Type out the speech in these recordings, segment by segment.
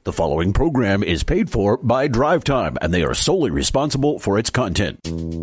The following program is paid for by Drive Time, and they are solely responsible for its content.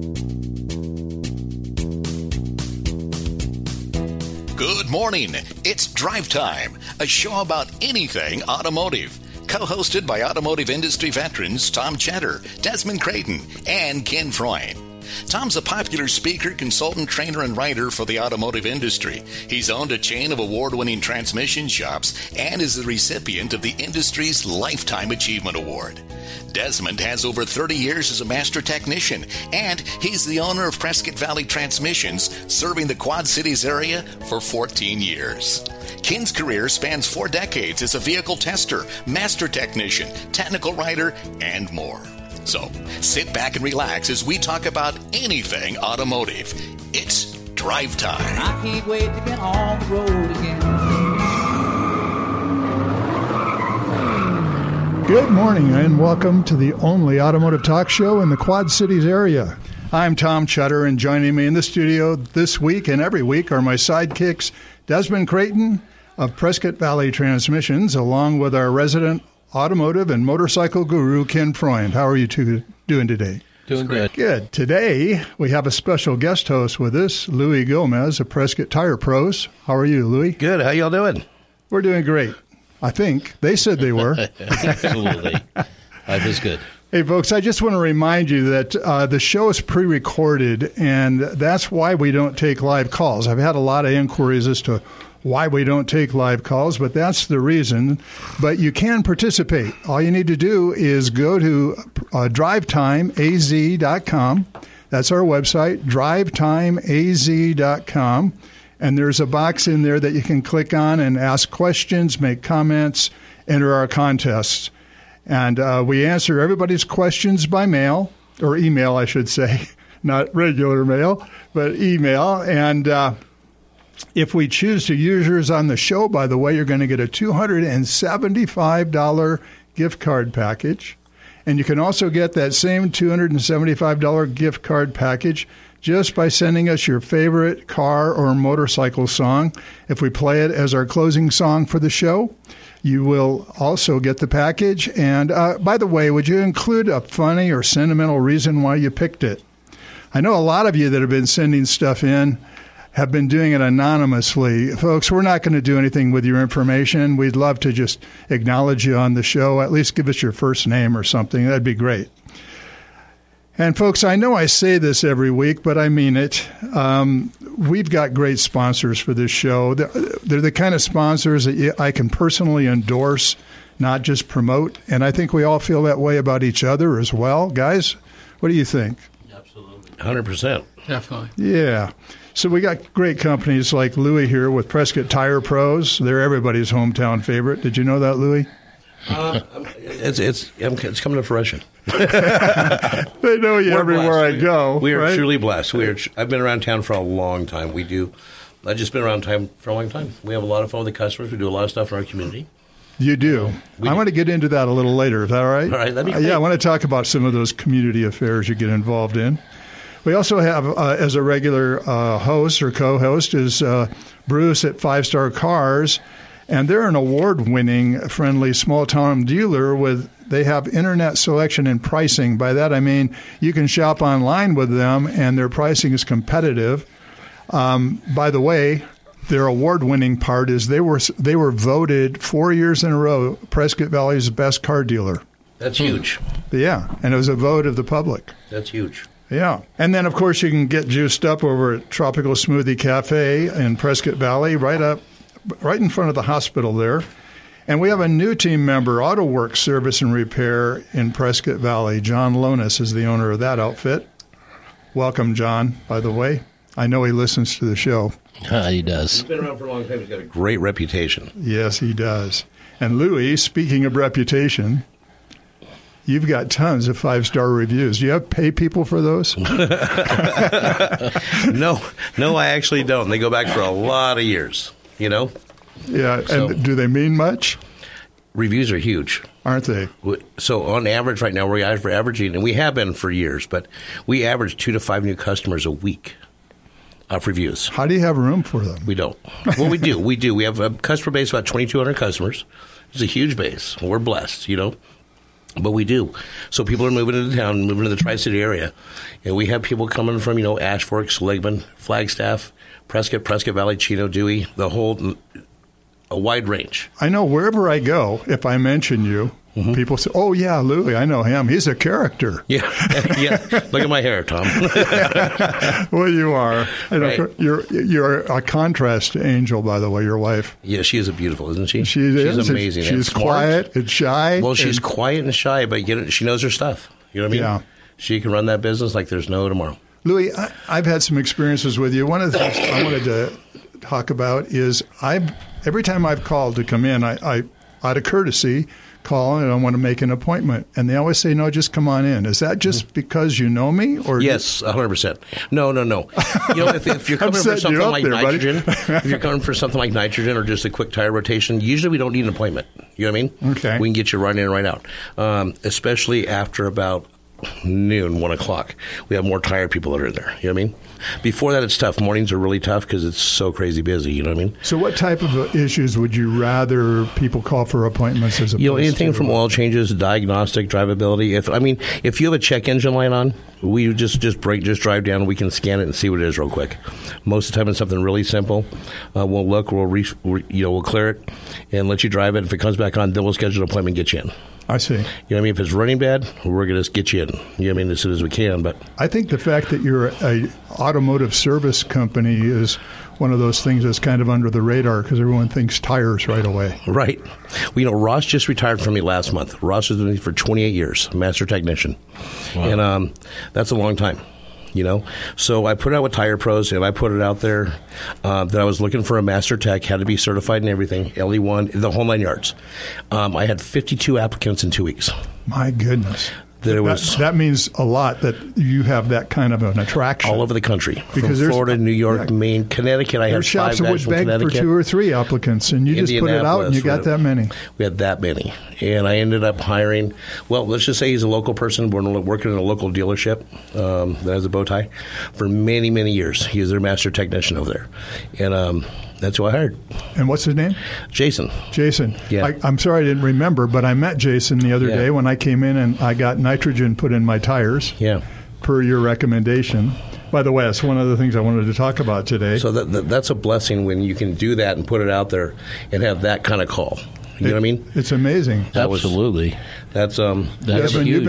Good morning. It's Drive Time, a show about anything automotive. Co-hosted by automotive industry veterans Tom Cheddar, Desmond Creighton, and Ken Freund. Tom's a popular speaker, consultant, trainer, and writer for the automotive industry. He's owned a chain of award-winning transmission shops and is the recipient of the industry's Lifetime Achievement Award. Desmond has over 30 years as a master technician, and he's the owner of Prescott Valley Transmissions, serving the Quad Cities area for 14 years. Ken's career spans 4 decades as a vehicle tester, master technician, technical writer, and more. So, sit back and relax as we talk about anything automotive. It's Drive Time. I can't wait to get on the road again. Good morning and welcome to the only automotive talk show in the Quad Cities area. I'm Tom Cheddar, and joining me in the studio this week and every week are my sidekicks, Desmond Creighton of Prescott Valley Transmissions, along with our resident automotive and motorcycle guru, Ken Freund. How are you two doing today? Doing good. Good. Today, we have a special guest host with us, Louis Gomez of Prescott Tire Pros. How are you, Louis? Good. How y'all doing? We're doing great. I think. They said they were. Absolutely. Life is good. Hey, folks, I just want to remind you that the show is pre-recorded, and that's why we don't take live calls. I've had a lot of inquiries as to why we don't take live calls, but that's the reason. But you can participate. All you need to do is go to drivetimeaz.com. That's our website, drivetimeaz.com. And there's a box in there that you can click on and ask questions, make comments, enter our contests. And we answer everybody's questions by mail, or email, I should say, not regular mail, but email. And if we choose to use yours on the show, by the way, you're going to get a $275 gift card package. And you can also get that same $275 gift card package just by sending us your favorite car or motorcycle song. If we play it as our closing song for the show, you will also get the package. And by the way, would you include a funny or sentimental reason why you picked it? I know a lot of you that have been sending stuff in have been doing it anonymously. Folks, we're not going to do anything with your information. We'd love to just acknowledge you on the show. At least give us your first name or something. That'd be great. And folks, I know I say this every week, but I mean it. We've got great sponsors for this show. They're the kind of sponsors that I can personally endorse, not just promote. And I think we all feel that way about each other as well. Guys, what do you think? Absolutely. 100%. Definitely. Yeah. So we got great companies like Louis here with Prescott Tire Pros. They're everybody's hometown favorite. Did you know that, Louis? It's coming to fruition. They know you everywhere I go. We are right? truly blessed. I've been around town for a long time. I've just been around town for a long time. We have a lot of fun with the customers. We do a lot of stuff in our community. You do. I want to get into that a little later. Is that all right? All right. That'd be great. Yeah, I want to talk about some of those community affairs you get involved in. We also have, as a regular host or co-host, is Bruce at 5 Star Cars, and they're an award-winning, friendly, small-town dealer they have internet selection and pricing. By that I mean you can shop online with them, and their pricing is competitive. By the way, their award-winning part is they were voted 4 years in a row Prescott Valley's best car dealer. That's huge. Yeah, and it was a vote of the public. That's huge. Yeah. And then, of course, you can get juiced up over at Tropical Smoothie Cafe in Prescott Valley, right in front of the hospital there. And we have a new team member, Auto Works Service and Repair in Prescott Valley. John Lonis is the owner of that outfit. Welcome, John, by the way. I know he listens to the show. He does. He's been around for a long time. He's got a great reputation. Yes, he does. And Louis, speaking of reputation, you've got tons of 5-star reviews. Do you have pay people for those? No, I actually don't. They go back for a lot of years, you know? Yeah, and do they mean much? Reviews are huge. Aren't they? So on average right now, we're averaging, and we have been for years, but we average 2 to 5 new customers a week of reviews. How do you have room for them? We don't. Well, we do. We have a customer base of about 2,200 customers. It's a huge base. We're blessed, But we do. So people are moving into town, moving to the Tri-City area. And we have people coming from, Ash Forks, Legman, Flagstaff, Prescott Valley, Chino, Dewey, a wide range. I know wherever I go, if I mention you, people say, "Oh yeah, Louie, I know him. He's a character." Yeah. Look at my hair, Tom. Well, you are. Right. You're a contrast to Angel, by the way, your wife. Yeah, she is beautiful, isn't she? She's amazing. She's quiet and shy. Well, she's quiet and shy, but she knows her stuff. You know what I mean? Yeah. She can run that business like there's no tomorrow. Louie, I've had some experiences with you. One of the things I wanted to talk about is every time I've called to come in, I out of courtesy, call and I want to make an appointment. And they always say, no, just come on in. Is that just because you know me? Or yes, 100%. No. If you're coming for something like nitrogen, if you're coming for something like nitrogen or just a quick tire rotation, usually we don't need an appointment. You know what I mean? Okay. We can get you right in and right out, especially after about noon, 1 o'clock. We have more tired people that are in there. You know what I mean? Before that, it's tough. Mornings are really tough because it's so crazy busy. You know what I mean? So what type of issues would you rather people call for appointments as opposed anything to from oil changes, diagnostic, drivability. If you have a check engine light on, we just drive down and we can scan it and see what it is real quick. Most of the time it's something really simple. We'll look, we'll clear it and let you drive it. If it comes back on, then we'll schedule an appointment and get you in. I see. You know what I mean? If it's running bad, we're going to get you in. You know what I mean? As soon as we can. But I think the fact that you're a automotive service company is one of those things that's kind of under the radar because everyone thinks tires right away. Right. Well, Ross just retired from me last month. Ross has been with me for 28 years, master technician. Wow. And that's a long time. So I put it out with Tire Pros, and I put it out there that I was looking for a master tech, had to be certified and everything, LE1, the whole 9 yards. I had 52 applicants in 2 weeks. My goodness. That means a lot that you have that kind of an attraction. All over the country. Because from Florida, New York, Maine, Connecticut. I had 5 guys from Connecticut. For 2 or 3 applicants, and you just put it out and you got that many. We had that many. And I ended up hiring, let's just say he's a local person. We're working in a local dealership that has a bow tie for many, many years. He was their master technician over there. And that's who I hired. And what's his name? Jason. Yeah. I'm sorry I didn't remember, but I met Jason the other day when I came in and I got nitrogen put in my tires. Yeah. Per your recommendation. By the way, that's one of the things I wanted to talk about today. So that's a blessing when you can do that and put it out there and have that kind of call. You know what I mean? It's amazing. Absolutely. That's huge. You've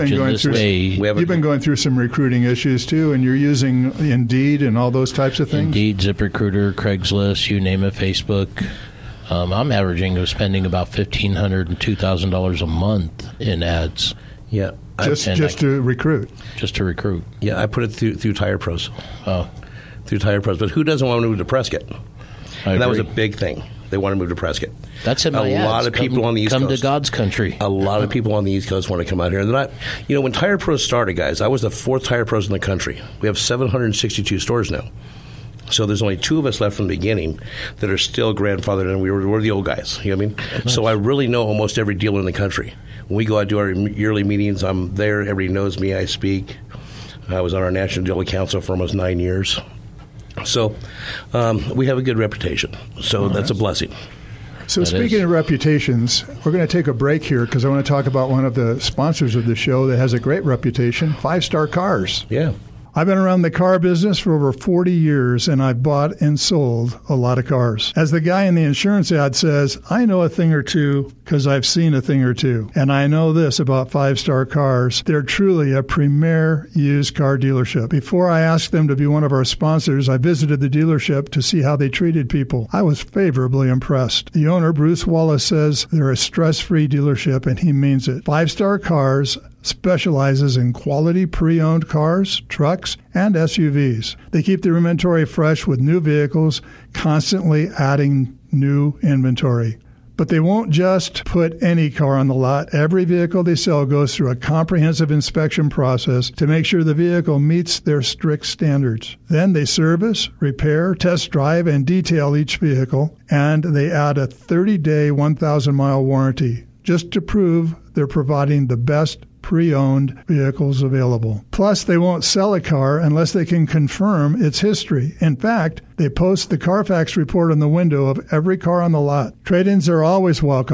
been going through some recruiting issues too, and you're using Indeed and all those types of things. Indeed, ZipRecruiter, Craigslist, you name it, Facebook. I'm spending about $1,500 and $2,000 a month in ads. Yeah, just to recruit. Just to recruit. Yeah, I put it through Tire Pros. Oh, through Tire Pros, but who doesn't want to move to Prescott? And that was a big thing. They want to move to Prescott. That's in my ads. A lot of people on the East Coast. Come to God's country. A lot of people on the East Coast want to come out here. And when Tire Pros started, guys, I was the 4th Tire Pros in the country. We have 762 stores now. So there's only 2 of us left from the beginning that are still grandfathered, and we're the old guys. You know what I mean? Nice. So I really know almost every dealer in the country. When we go out and do our yearly meetings, I'm there. Everybody knows me. I speak. I was on our National Dealer Council for almost 9 years. So we have a good reputation. So that's a blessing. So speaking of reputations, we're going to take a break here because I want to talk about one of the sponsors of the show that has a great reputation, 5 Star Cars. Yeah. I've been around the car business for over 40 years, and I've bought and sold a lot of cars. As the guy in the insurance ad says, I know a thing or two because I've seen a thing or two. And I know this about 5 Star Cars. They're truly a premier used car dealership. Before I asked them to be one of our sponsors, I visited the dealership to see how they treated people. I was favorably impressed. The owner, Bruce Wallace, says they're a stress-free dealership, and he means it. 5 Star Cars specializes in quality pre-owned cars, trucks, and SUVs. They keep their inventory fresh with new vehicles, constantly adding new inventory. But they won't just put any car on the lot. Every vehicle they sell goes through a comprehensive inspection process to make sure the vehicle meets their strict standards. Then they service, repair, test drive, and detail each vehicle, and they add a 30-day, 1,000-mile warranty just to prove they're providing the best pre-owned vehicles available. Plus, they won't sell a car unless they can confirm its history. In fact, they post the Carfax report on the window of every car on the lot. Trade-ins are always welcome.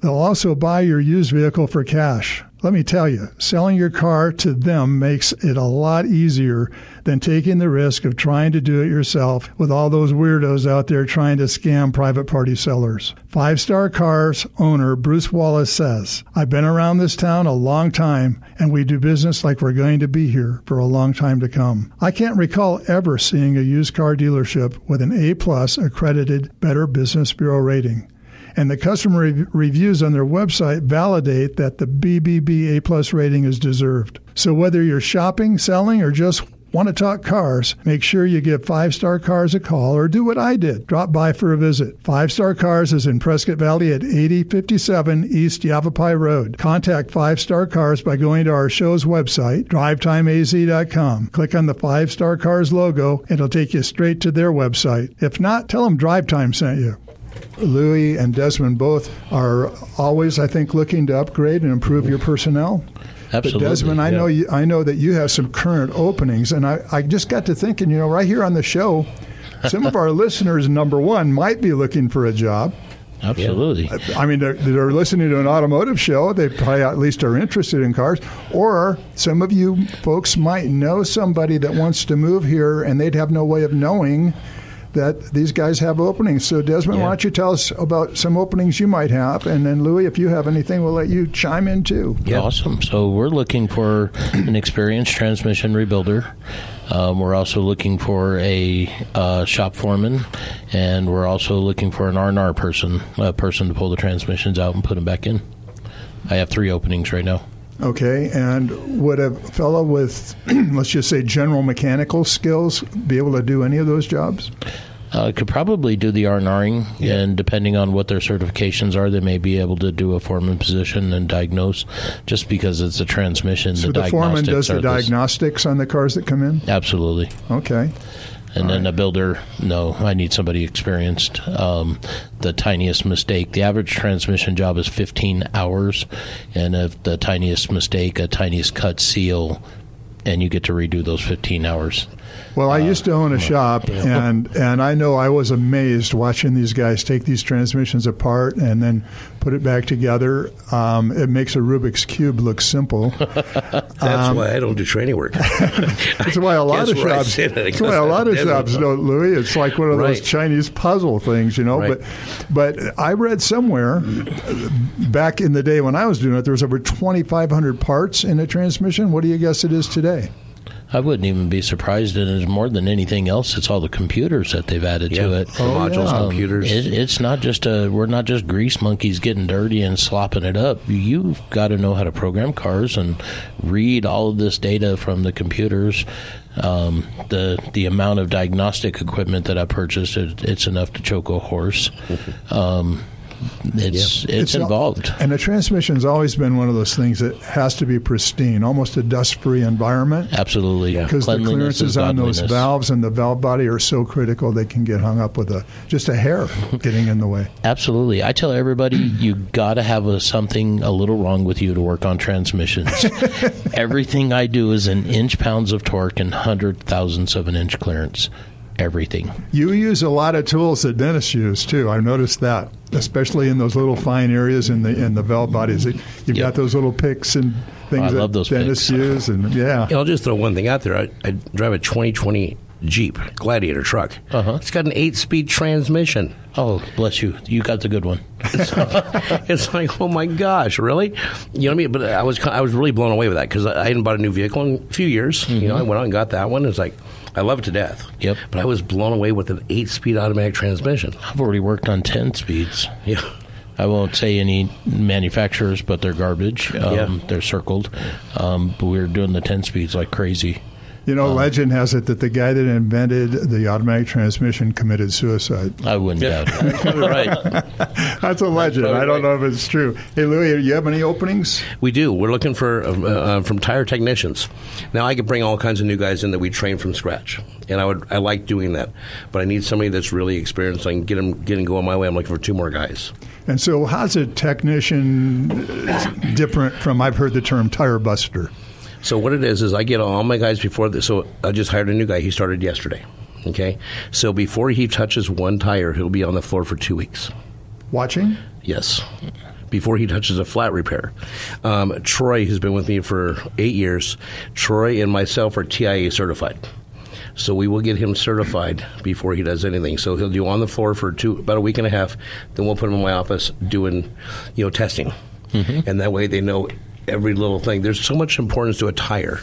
They'll also buy your used vehicle for cash. Let me tell you, selling your car to them makes it a lot easier than taking the risk of trying to do it yourself with all those weirdos out there trying to scam private party sellers. 5 Star Cars owner Bruce Wallace says, I've been around this town a long time, and we do business like we're going to be here for a long time to come. I can't recall ever seeing a used car dealership with an A+ accredited Better Business Bureau rating. And the customer reviews on their website validate that the BBB A+ rating is deserved. So whether you're shopping, selling, or just want to talk cars, make sure you give 5 Star Cars a call or do what I did. Drop by for a visit. 5 Star Cars is in Prescott Valley at 8057 East Yavapai Road. Contact 5 Star Cars by going to our show's website, drivetimeaz.com. Click on the 5 Star Cars logo, and it'll take you straight to their website. If not, tell them Drive Time sent you. Louis and Desmond both are always, I think, looking to upgrade and improve your personnel. Absolutely. But Desmond, I know that you have some current openings, and I just got to thinking, right here on the show, some of our listeners, number one, might be looking for a job. Absolutely. I mean, they're listening to an automotive show. They probably at least are interested in cars. Or some of you folks might know somebody that wants to move here, and they'd have no way of knowing that these guys have openings. So, Desmond, why don't you tell us about some openings you might have? And then, Louis, if you have anything, we'll let you chime in, too. Yeah. Awesome. So we're looking for an experienced transmission rebuilder. We're also looking for a shop foreman, and we're also looking for an R&R person, a person to pull the transmissions out and put them back in. I have 3 openings right now. Okay, and would a fellow with, let's just say, general mechanical skills be able to do any of those jobs? Could probably do the R&Ring, and depending on what their certifications are, they may be able to do a foreman position and diagnose, just because it's a transmission. So the foreman does the diagnostics on the cars that come in? Absolutely. Okay. And then a builder, no, I need somebody experienced. The tiniest mistake, the average transmission job is 15 hours, and if the tiniest mistake, a tiniest cut seal, and you get to redo those 15 hours. Well, I used to own a shop, and I know I was amazed watching these guys take these transmissions apart and then put it back together. It makes a Rubik's Cube look simple. That's why I don't do training work. That's why a lot of shops. That's why a lot of shops don't, Louis. It's like one of those Chinese puzzle things, Right. But I read somewhere back in the day when I was doing it, there was over 2,500 parts in a transmission. What do you guess it is today? I wouldn't even be surprised. And it's more than anything else, it's all the computers that they've added to it. The modules, computers. It's not just we're not just grease monkeys getting dirty and slopping it up. You've got to know how to program cars and read all of this data from the computers. The amount of diagnostic equipment that I purchased, it's enough to choke a horse. It's involved. And the transmission's always been one of those things that has to be pristine, almost a dust-free environment. Absolutely. Because the clearances on those valves and the valve body are so critical they can get hung up with just a hair getting in the way. Absolutely. I tell everybody, you got to have something a little wrong with you to work on transmissions. Everything I do is in inch-pounds of torque and 100,000ths of an inch clearance. Everything. You use a lot of tools that dentists use too. I've noticed that, especially in those little fine areas in the valve bodies. You've got those little picks and things that dentists use, and I'll just throw one thing out there. I drive a 2020 Jeep Gladiator truck. It's got an 8-speed transmission. Oh, bless you! You got the good one. It's like, oh my gosh, really? You know what I mean? But I was really blown away with that because I hadn't bought a new vehicle in a few years. Mm-hmm. I went out and got that one. It's like, I love it to death. Yep. But I was blown away with an 8-speed automatic transmission. I've already worked on 10 speeds. Yeah. I won't say any manufacturers, but they're garbage. They're circled. But we were doing the 10 speeds like crazy. Legend has it that the guy that invented the automatic transmission committed suicide. I wouldn't doubt it. Right. That's a legend. I don't know if it's true. Hey, Louis, you have any openings? We do. We're looking for from tire technicians. Now, I could bring all kinds of new guys in that we train from scratch, and I like doing that. But I need somebody that's really experienced. So I can get them going my way. I'm looking for 2 more guys. And so how's a technician different from, I've heard the term tire buster? So what it is I get all my guys before this. So I just hired a new guy. He started yesterday. Okay? So before he touches one tire, he'll be on the floor for 2 weeks. Watching? Yes. before he touches a flat repair. Troy has been with me for 8 years. Troy and myself are TIA certified. So we will get him certified before he does anything. So he'll do on the floor for about a week and a half. Then we'll put him in my office doing, testing. And that way they know every little thing. There's so much importance to a tire.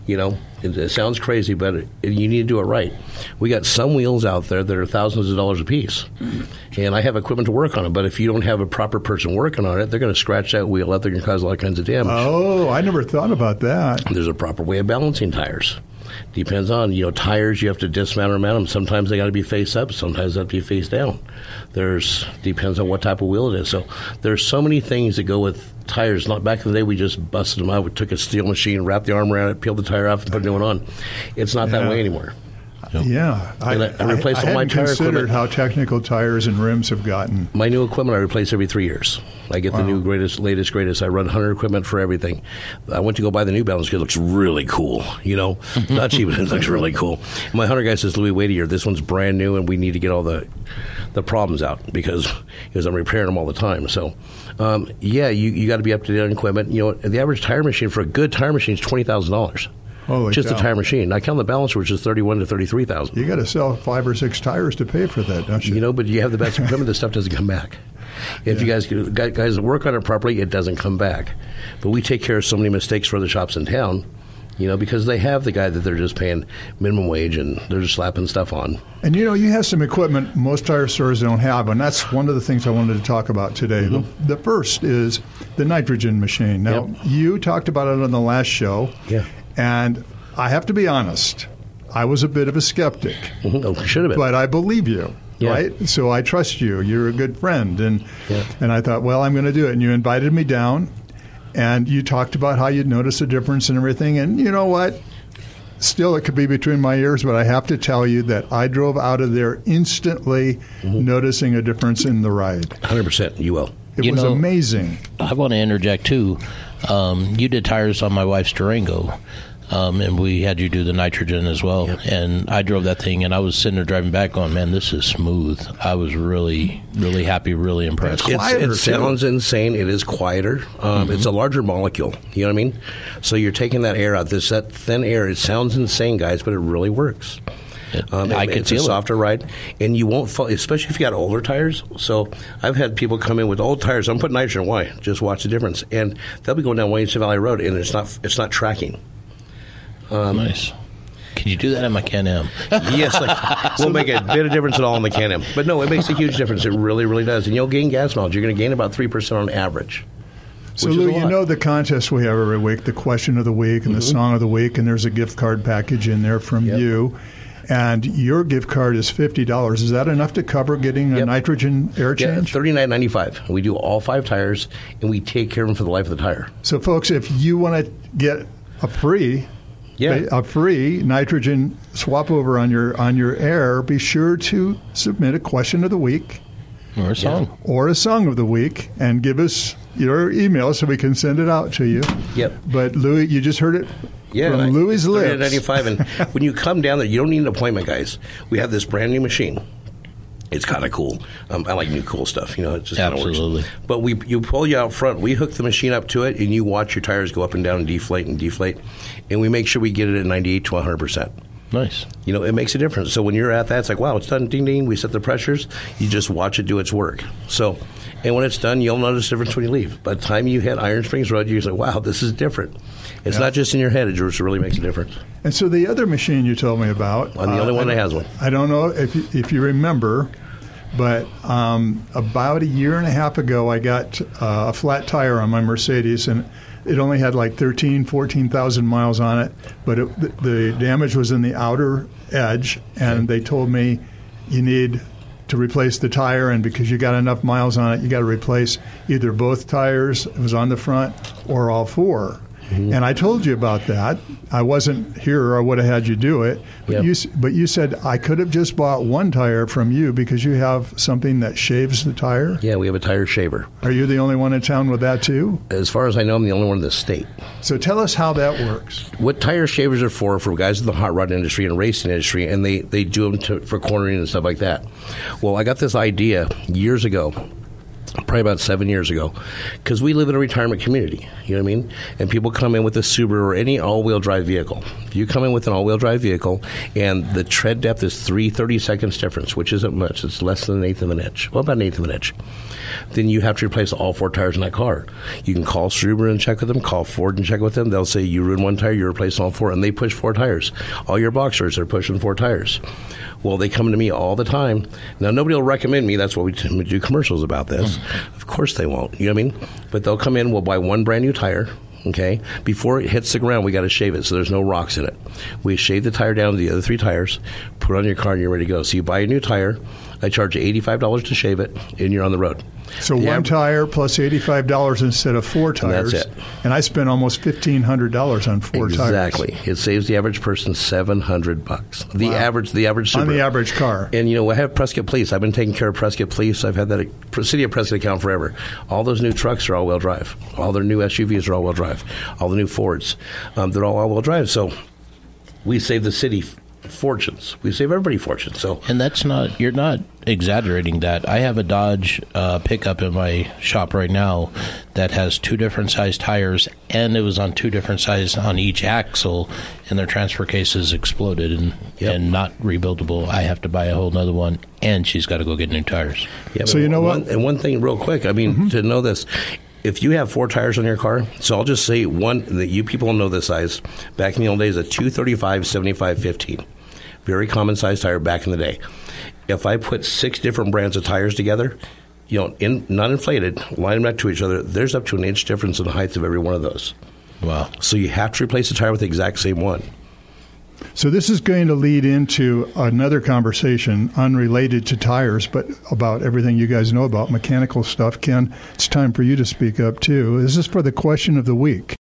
It sounds crazy, but you need to do it right. We got some wheels out there that are thousands of dollars a piece. And I have equipment to work on them. But if you don't have a proper person working on it, they're going to scratch that wheel up. They're going to cause all kinds of damage. Oh, I never thought about that. There's a proper way of balancing tires. Depends on, tires, you have to dismount or mount them. Sometimes they got to be face up, sometimes they have to be face down. Depends on what type of wheel it is. So there's so many things that go with tires. Not back in the day, we just busted them out. We took a steel machine, wrapped the arm around it, peeled the tire off, and put a new one on. It's not that way anymore. Yeah, I replaced all my tire considered equipment. how technical tires and rims have gotten. My new equipment I replace every 3 years. I get the new latest. I run Hunter equipment for everything. I went to go buy the New Balance because it looks really cool. Not cheap, but it looks really cool. And my Hunter guy says, Louis, wait a year. This one's brand new, and we need to get all the problems out because I'm repairing them all the time. So, you got to be up to date on equipment. The average tire machine for a good tire machine is $20,000. Just a tire machine. I count the balancer, which is $31,000 to $33,000. You got to sell 5 or 6 tires to pay for that, don't you? But you have the best equipment. This stuff doesn't come back. If you guys work on it properly, it doesn't come back. But we take care of so many mistakes for other shops in town, because they have the guy that they're just paying minimum wage and they're just slapping stuff on. And you have some equipment most tire stores don't have, and that's one of the things I wanted to talk about today. The first is the nitrogen machine. Now, you talked about it on the last show. Yeah. And I have to be honest, I was a bit of a skeptic. Should have been. But I believe you, right? So I trust you. You're a good friend. And I thought, well, I'm going to do it. And you invited me down, and you talked about how you'd notice a difference and everything. And you know what? Still, it could be between my ears, but I have to tell you that I drove out of there instantly noticing a difference in the ride. 100%. You will. It was amazing. I want to interject, too. You did tires on my wife's Durango, and we had you do the nitrogen as well. Yep. And I drove that thing, and I was sitting there driving back going, man, this is smooth. I was really, really happy, really impressed. It sounds insane. It is quieter. It's a larger molecule. You know what I mean? So you're taking that air out. That thin air, it sounds insane, guys, but it really works. It's a softer ride, and you won't fall, especially if you got older tires. So I've had people come in with old tires. I'm putting nitrogen. Why? Just watch the difference. And they'll be going down Williamson Valley Road, and it's not tracking. Nice. Can you do that in my Can-Am? Yes, we'll make a bit of difference at all in the Can-Am. But no, it makes a huge difference. It really, really does. And you'll gain gas mileage. You're going to gain about 3% on average. So, Lou, the contest we have every week, the question of the week and the song of the week, and there's a gift card package in there from you. And your gift card is $50. Is that enough to cover getting a nitrogen air change? Yeah, $39.95. We do all 5 tires, and we take care of them for the life of the tire. So, folks, if you want to get a free nitrogen swap over on your air, be sure to submit a question of the week. Or a song. Or a song of the week, and give us your email so we can send it out to you. Yep. But, Louis, you just heard it from Louis' lips. $39.95, and when you come down there, you don't need an appointment, guys. We have this brand new machine. It's kind of cool. I like new cool stuff. It just kind of works. But you pull you out front. We hook the machine up to it, and you watch your tires go up and down and deflate, and we make sure we get it at 98 to 100%. Nice. It makes a difference. So when you're at that, it's like, wow, it's done. Ding, ding. We set the pressures. You just watch it do its work. So, and when it's done, you'll notice the difference when you leave. By the time you hit Iron Springs Road, you're like, wow, this is different. It's not just in your head. It just really makes a difference. And so the other machine you told me about. I'm the only one that has one. I don't know if you remember, but about a year and a half ago, I got a flat tire on my Mercedes, and it only had like 14,000 miles on it, but the damage was in the outer edge, and they told me you need to replace the tire, and because you got enough miles on it, you got to replace either both tires, it was on the front, or all 4. And I told you about that. I wasn't here, or I would have had you do it. But, you said I could have just bought one tire from you because you have something that shaves the tire? Yeah, we have a tire shaver. Are you the only one in town with that, too? As far as I know, I'm the only one in the state. So tell us how that works. What tire shavers are for guys in the hot rod industry and racing industry, and they do them for cornering and stuff like that. Well, I got this idea years ago. probably about 7 years ago, because we live in a retirement community, you know what I mean? And people come in with a Subaru or any all-wheel drive vehicle. You come in with an all-wheel drive vehicle, and the tread depth is 30 seconds difference, which isn't much. It's less than an eighth of an inch. Well, about an eighth of an inch. Then you have to replace all 4 tires in that car. You can call Subaru and check with them, call Ford and check with them. They'll say, you ruined 1 tire, you replace all 4, and they push 4 tires. All your Boxers are pushing 4 tires. Well, they come to me all the time. Now, nobody will recommend me. That's why we do commercials about this. Of course they won't. You know what I mean? But they'll come in, we'll buy 1 brand new tire. Okay? Before it hits the ground, we got to shave it so there's no rocks in it. We shave the tire down to the other 3 tires, put it on your car, and you're ready to go. So you buy a new tire. I charge you $85 to shave it, and you're on the road. So one tire plus $85 instead of 4 tires. That's it. And I spent almost $1,500 on 4 tires. Exactly. It saves the average person $700. The average Subaru. On the average car. And, I have Prescott Police. I've been taking care of Prescott Police. I've had that City of Prescott account forever. All those new trucks are all-wheel drive. All their new SUVs are all-wheel drive. All the new Fords, they're all-wheel drive. So we save the city fortunes. We save everybody fortunes. So, and you're not exaggerating that. I have a Dodge pickup in my shop right now that has 2 different size tires, and it was on 2 different sizes on each axle, and their transfer cases exploded and not rebuildable. I have to buy a whole nother one, and she's got to go get new tires. Yeah, so you know what? And one thing real quick, to know this, if you have 4 tires on your car, so I'll just say one that you people know this size. Back in the old days, a 235 75 15. Very common size tire back in the day. If I put 6 different brands of tires together, not inflated, line them up to each other, there's up to an inch difference in the height of every one of those. Wow. So you have to replace the tire with the exact same one. So this is going to lead into another conversation unrelated to tires, but about everything you guys know about mechanical stuff. Ken, it's time for you to speak up, too. This is for the question of the week.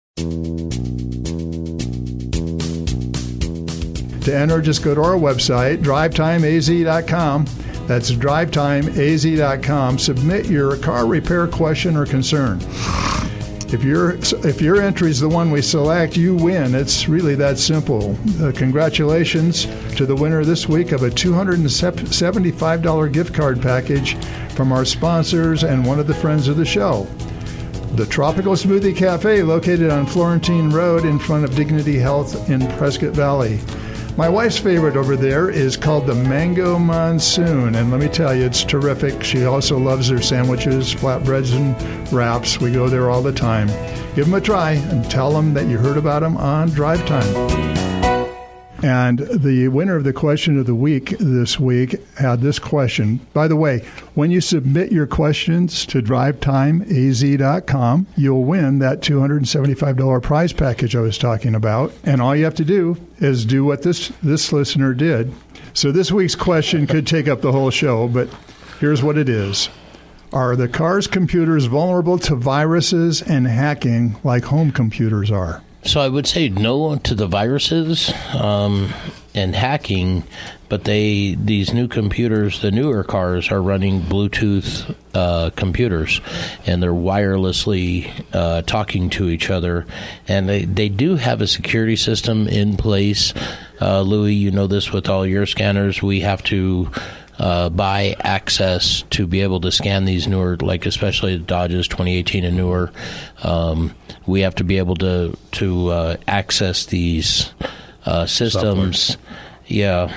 To enter, just go to our website, drivetimeaz.com. That's drivetimeaz.com. Submit your car repair question or concern. If your entry is the one we select, you win. It's really that simple. Congratulations to the winner this week of a $275 gift card package from our sponsors and one of the friends of the show. The Tropical Smoothie Cafe, located on Florentine Road in front of Dignity Health in Prescott Valley. My wife's favorite over there is called the Mango Monsoon, and let me tell you, it's terrific. She also loves their sandwiches, flatbreads, and wraps. We go there all the time. Give them a try and tell them that you heard about them on Drive Time. And the winner of the question of the week this week had this question. By the way, when you submit your questions to drivetimeaz.com, you'll win that $275 prize package I was talking about. And all you have to do is do what this listener did. So this week's question could take up the whole show, but here's what it is. Are the car's computers vulnerable to viruses and hacking like home computers are? So I would say no to the viruses and hacking, but these new computers, the newer cars, are running Bluetooth computers, and they're wirelessly talking to each other. And they do have a security system in place. Louis, you know this with all your scanners. We have to buy access to be able to scan these newer, like especially the Dodges 2018 and newer. We have to be able to access these systems. Software. Yeah.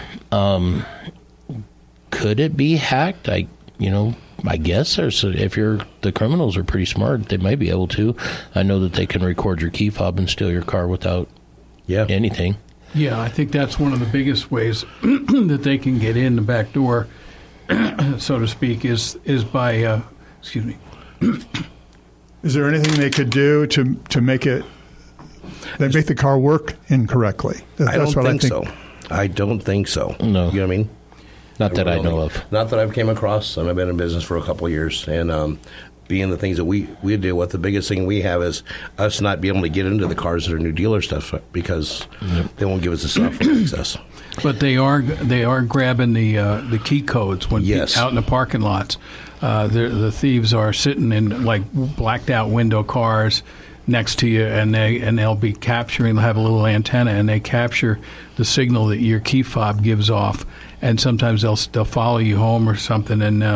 Could it be hacked? I guess the criminals are pretty smart, they might be able to. I know that they can record your key fob and steal your car without anything. Yeah, I think that's one of the biggest ways that they can get in the back door, so to speak, is by, excuse me. Is there anything they could do to make the car work incorrectly? I don't think so. I don't think so. No. You know what I mean? Not that I know of. Not that I've came across. I've been in business for a couple of years, and being the things that we deal with, the biggest thing we have is us not being able to get into the cars that are new dealer stuff because they won't give us the software access. But they are grabbing the key codes when out in the parking lots. The thieves are sitting in like blacked out window cars next to you, and they'll be capturing. They'll have a little antenna, and they capture the signal that your key fob gives off. And sometimes they'll follow you home or something, and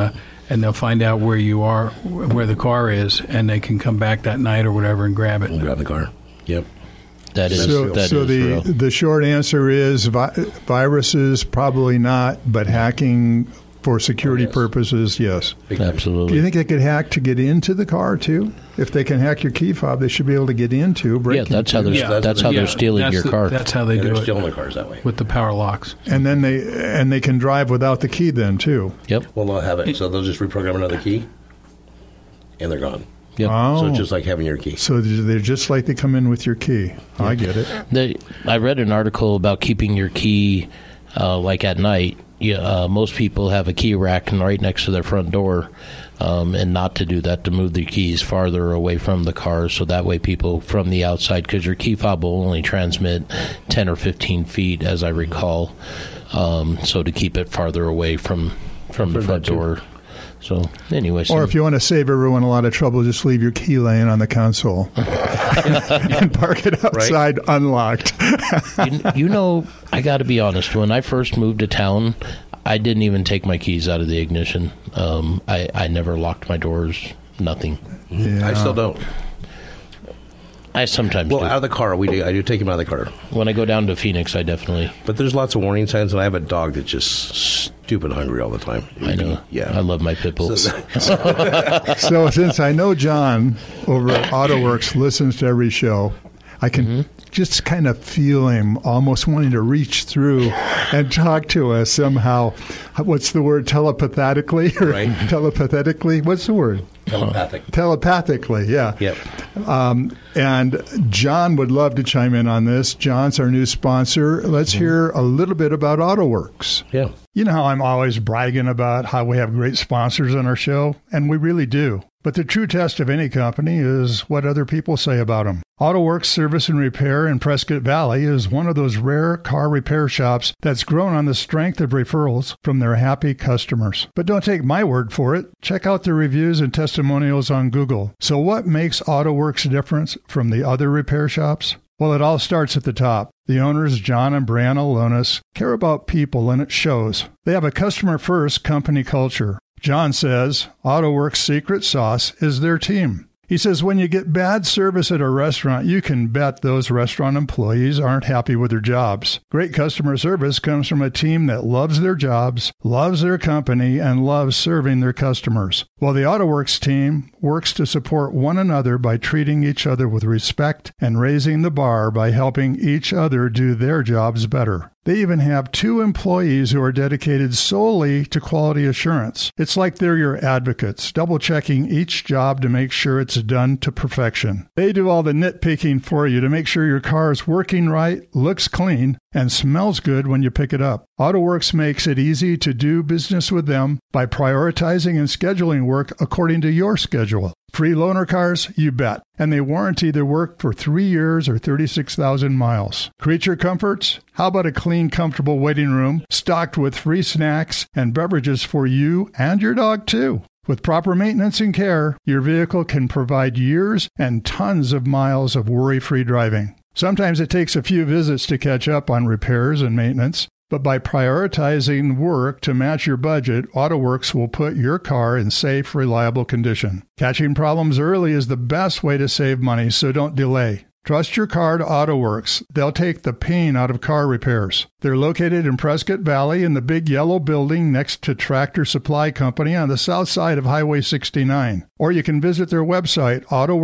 and they'll find out where you are, where the car is, and they can come back that night or whatever and grab it. And grab the car. Yep. That is so real. The short answer is viruses probably not, but hacking for security purposes, yes. Absolutely. Do you think they could hack to get into the car too? If they can hack your key fob, they should be able to get into. That's how they're stealing your car. That's how they do it. They're stealing the cars that way with the power locks. And then they can drive without the key then too. Yep. Well, they'll have it, so they'll just reprogram another key, and they're gone. Yep. Oh. So it's just like having your key. So they're just like they come in with your key. Yeah. I get it. I read an article about keeping your key like at night. Most people have a key rack right next to their front door, and not to do that, to move the keys farther away from the car, so that way people from the outside, because your key fob will only transmit 10 or 15 feet, as I recall, so to keep it farther away from the front door. So anyway, or if you want to save everyone a lot of trouble, just leave your key laying on the console and park it outside unlocked. I got to be honest. When I first moved to town, I didn't even take my keys out of the ignition. I never locked my doors. Nothing. Yeah. I still don't. I sometimes do. Out of the car, I do take him out of the car. When I go down to Phoenix, I definitely... But there's lots of warning signs, and I have a dog that's just stupid hungry all the time. I know. Yeah. I love my pit bulls. So since I know John over at AutoWorks listens to every show, I can just kind of feel him almost wanting to reach through and talk to us somehow. What's the word? Telepathically? Right. Telepathetically? What's the word? Telepathically, yeah. Yep. And John would love to chime in on this. John's our new sponsor. Let's hear a little bit about AutoWorks. Yeah. You know how I'm always bragging about how we have great sponsors on our show, and we really do. But the true test of any company is what other people say about them. AutoWorks Service and Repair in Prescott Valley is one of those rare car repair shops that's grown on the strength of referrals from their happy customers. But don't take my word for it. Check out the reviews and testimonials on Google. So what makes AutoWorks different from the other repair shops? Well, it all starts at the top. The owners, John and Brianna Lonis, care about people, and it shows. They have a customer-first company culture. John says AutoWorks' secret sauce is their team. He says when you get bad service at a restaurant, you can bet those restaurant employees aren't happy with their jobs. Great customer service comes from a team that loves their jobs, loves their company, and loves serving their customers. While the AutoWorks team works to support one another by treating each other with respect and raising the bar by helping each other do their jobs better. They even have 2 employees who are dedicated solely to quality assurance. It's like they're your advocates, double-checking each job to make sure it's done to perfection. They do all the nitpicking for you to make sure your car is working right, looks clean, and smells good when you pick it up. AutoWorks makes it easy to do business with them by prioritizing and scheduling work according to your schedule. Free loaner cars? You bet. And they warranty their work for 3 years or 36,000 miles. Creature comforts? How about a clean, comfortable waiting room stocked with free snacks and beverages for you and your dog, too? With proper maintenance and care, your vehicle can provide years and tons of miles of worry-free driving. Sometimes it takes a few visits to catch up on repairs and maintenance. But by prioritizing work to match your budget, AutoWorks will put your car in safe, reliable condition. Catching problems early is the best way to save money, so don't delay. Trust your car to AutoWorks. They'll take the pain out of car repairs. They're located in Prescott Valley in the big yellow building next to Tractor Supply Company on the south side of Highway 69. Or you can visit their website,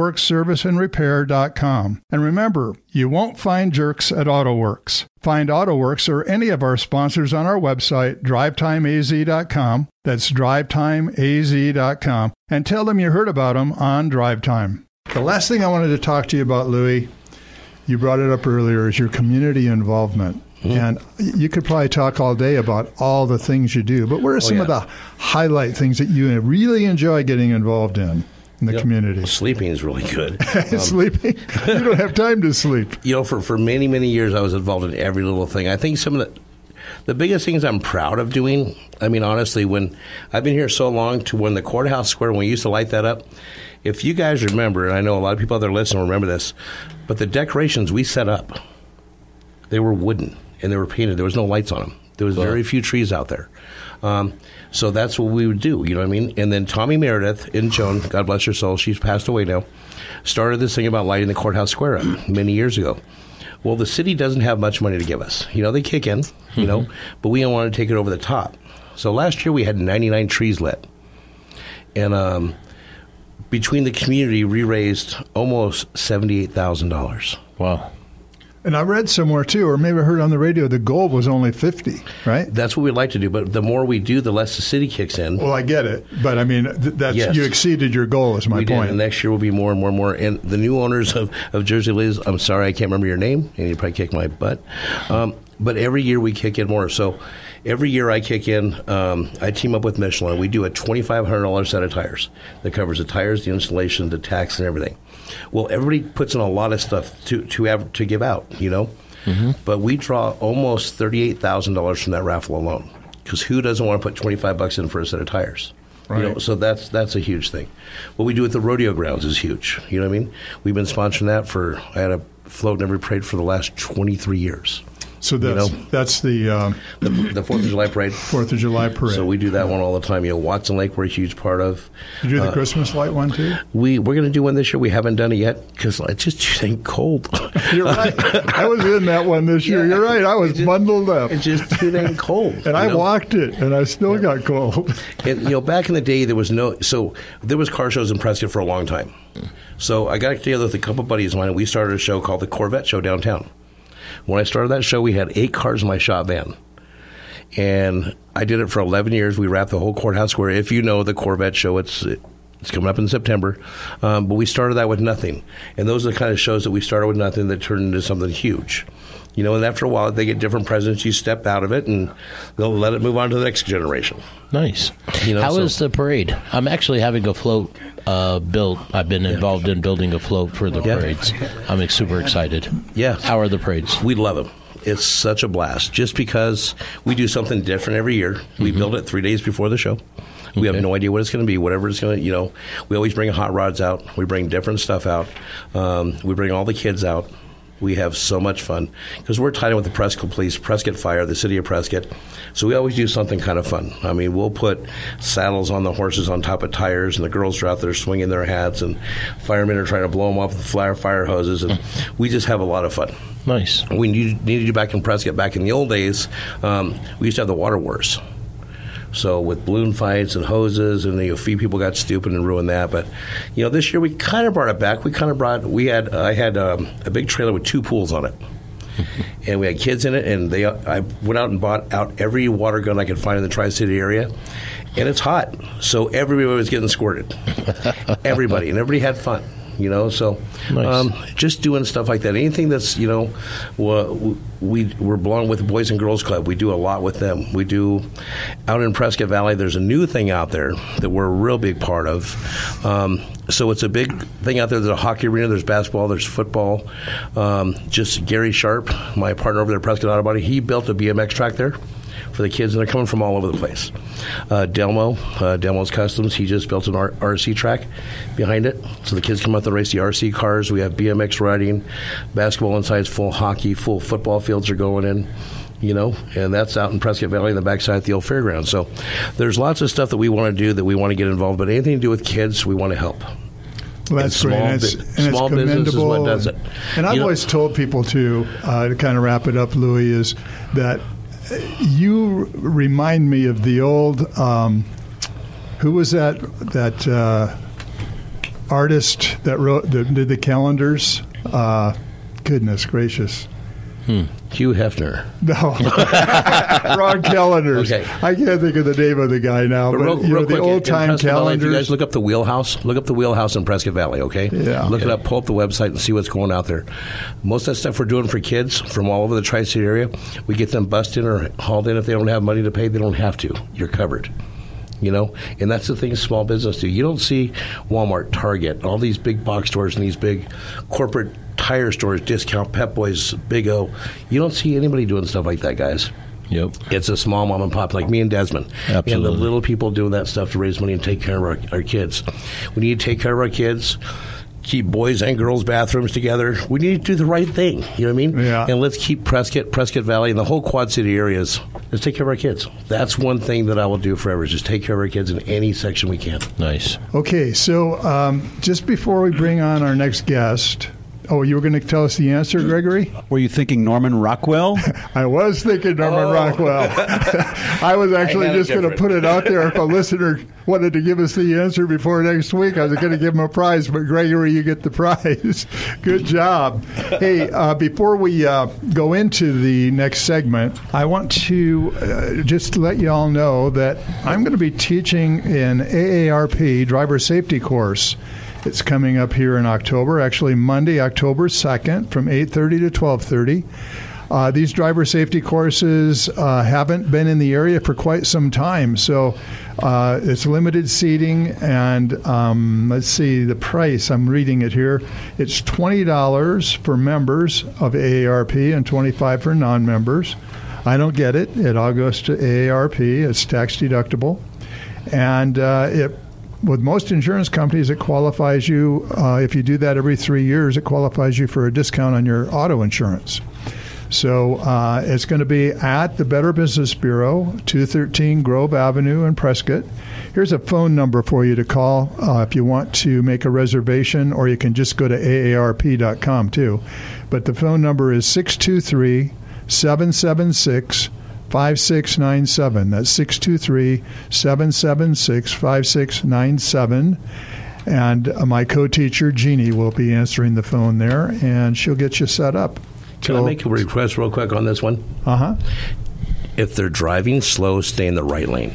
AutoWorksServiceandRepair.com. And remember, you won't find jerks at AutoWorks. Find AutoWorks or any of our sponsors on our website, DriveTimeAZ.com. That's DriveTimeAZ.com. And tell them you heard about them on Drive Time. The last thing I wanted to talk to you about, Louie, you brought it up earlier, is your community involvement. And you could probably talk all day about all the things you do, but what are some of the highlight things that you really enjoy getting involved in the community? Sleeping is really good. Sleeping? You don't have time to sleep. You know, for many, many years, I was involved in every little thing. I think some of the biggest things I'm proud of doing, I mean, honestly, when I've been here so long, to when the courthouse square, when we used to light that up, if you guys remember, and I know a lot of people out there listening remember this, but the decorations we set up, they were wooden and they were painted. There was no lights on them. There was very few trees out there. So that's what we would do, you know what I mean? And then Tommy Meredith and Joan, God bless her soul, she's passed away now, started this thing about lighting the courthouse square up many years ago. Well, the city doesn't have much money to give us. You know, they kick in, you know, but we don't want to take it over the top. So last year we had 99 trees lit. And between the community, we raised almost $78,000. Wow. And I read somewhere, too, or maybe I heard on the radio, the goal was only 50, right? That's what we'd like to do, but the more we do, the less the city kicks in. Well, I get it, but I mean, you exceeded your goal is my point. Did, and next year will be more and more and more. And the new owners of Jersey Liz, I'm sorry, I can't remember your name, and you probably kick my butt. But every year we kick in more. So every year I kick in, I team up with Michelin. We do a $2,500 set of tires that covers the tires, the installation, the tax, and everything. Well, everybody puts in a lot of stuff to give out, you know. But we draw almost $38,000 from that raffle alone. Because who doesn't want to put $25 in for a set of tires? Right. You know, so that's a huge thing. What we do at the rodeo grounds is huge. You know what I mean? We've been sponsoring that I had a float in every parade for the last 23 years. So that's the 4th of July parade. 4th of July parade. So we do that one all the time. You know, Watson Lake we're a huge part of. You do the Christmas light one too? We're going to do one this year. We haven't done it yet because it's just too dang cold. You're right. I was in that one this year. You're right. I was bundled up. It's just too dang cold. And I walked it, and I still got cold. And you know, back in the day, there was car shows in Prescott for a long time. So I got together with a couple buddies of mine, and we started a show called the Corvette Show downtown. When I started that show, we had 8 cars in my shop van. And I did it for 11 years. We wrapped the whole courthouse square. If you know the Corvette Show, it's coming up in September. But we started that with nothing. And those are the kind of shows that we started with nothing that turned into something huge. You know, and after a while, they get different presidents. You step out of it, and they'll let it move on to the next generation. Nice. You know, How is the parade? I'm actually having a float built. I've been involved in building a float for the parades. I'm super excited. Yeah. How are the parades? We love them. It's such a blast. Just because we do something different every year. We build it 3 days before the show. We have no idea what it's going to be, whatever it's going to, you know. We always bring hot rods out. We bring different stuff out. We bring all the kids out. We have so much fun because we're tied in with the Prescott Police, Prescott Fire, the city of Prescott. So we always do something kind of fun. I mean, we'll put saddles on the horses on top of tires, and the girls are out there swinging their hats, and firemen are trying to blow them off with fire hoses, and we just have a lot of fun. Nice. We need to do back in Prescott. Back in the old days, we used to have the water wars. So with balloon fights and hoses, and a few people got stupid and ruined that. But you know, this year we kind of brought it back. I had a big trailer with 2 pools on it, and we had kids in it. And I went out and bought out every water gun I could find in the Tri-City area, and it's hot, so everybody was getting squirted. Everybody had fun. You know, so nice. Just doing stuff like that. Anything that's, you know, we're belong with the Boys and Girls Club. We do a lot with them. We do out in Prescott Valley. There's a new thing out there that we're a real big part of. So it's a big thing out there. There's a hockey arena. There's basketball. There's football. Just Gary Sharp, my partner over there at Prescott Auto Body, he built a BMX track there for the kids, and they're coming from all over the place. Delmo's Customs, he just built an RC track behind it, so the kids come out to race the RC cars. We have BMX riding, basketball inside, full hockey, full football fields are going in, you know, and that's out in Prescott Valley on the backside at the old fairgrounds. So there's lots of stuff that we want to do, that we want to get involved, but anything to do with kids, we want to help. Well, that's great. And small business is what does it. And I've always told people, too, to kind of wrap it up, Louis, is that you remind me of the old, who was that artist that did the calendars? Goodness gracious. Hugh Hefner. No. Wrong calendars. Okay. I can't think of the name of the guy now. But real quick, the old-time calendars. If you guys look up the Wheelhouse in Prescott Valley, okay? Yeah. Look it up, pull up the website, and see what's going out there. Most of that stuff we're doing for kids from all over the Tri-City area, we get them busted in or hauled in. If they don't have money to pay, they don't have to. You're covered. You know, and that's the thing small business do. You don't see Walmart, Target, all these big box stores and these big corporate tire stores, Discount, Pep Boys, Big O. You don't see anybody doing stuff like that, guys. Yep. It's a small mom and pop like me and Desmond. Absolutely. And the little people doing that stuff to raise money and take care of our kids. We need to take care of our kids. keep boys and girls bathrooms together. We need to do the right thing. You know what I mean? Yeah. And let's keep Prescott Valley, and the whole Quad City areas. Let's take care of our kids. That's one thing that I will do forever, is just take care of our kids in any section we can. Nice. Okay, so just before we bring on our next guest, you were going to tell us the answer, Gregory? Were you thinking Norman Rockwell? I was thinking Norman Rockwell. I was actually just going to put it out there. If a listener wanted to give us the answer before next week, I was going to give him a prize. But, Gregory, you get the prize. Good job. Hey, before we go into the next segment, I want to just let you all know that I'm going to be teaching an AARP driver safety course. It's coming up here in October, actually Monday, October 2nd, from 8:30 to 12:30. These driver safety courses haven't been in the area for quite some time, so it's limited seating, and let's see, the price, I'm reading it here. It's $20 for members of AARP and $25 for non-members. I don't get it. It all goes to AARP. It's tax deductible. And with most insurance companies, it qualifies you, if you do that every 3 years, it qualifies you for a discount on your auto insurance. So it's going to be at the Better Business Bureau, 213 Grove Avenue in Prescott. Here's a phone number for you to call if you want to make a reservation, or you can just go to aarp.com too. But the phone number is 623-776-5697. That's 623-776-5697. And my co-teacher, Jeannie, will be answering the phone there, and she'll get you set up. Can I make a request real quick on this one? Uh-huh. If they're driving slow, stay in the right lane.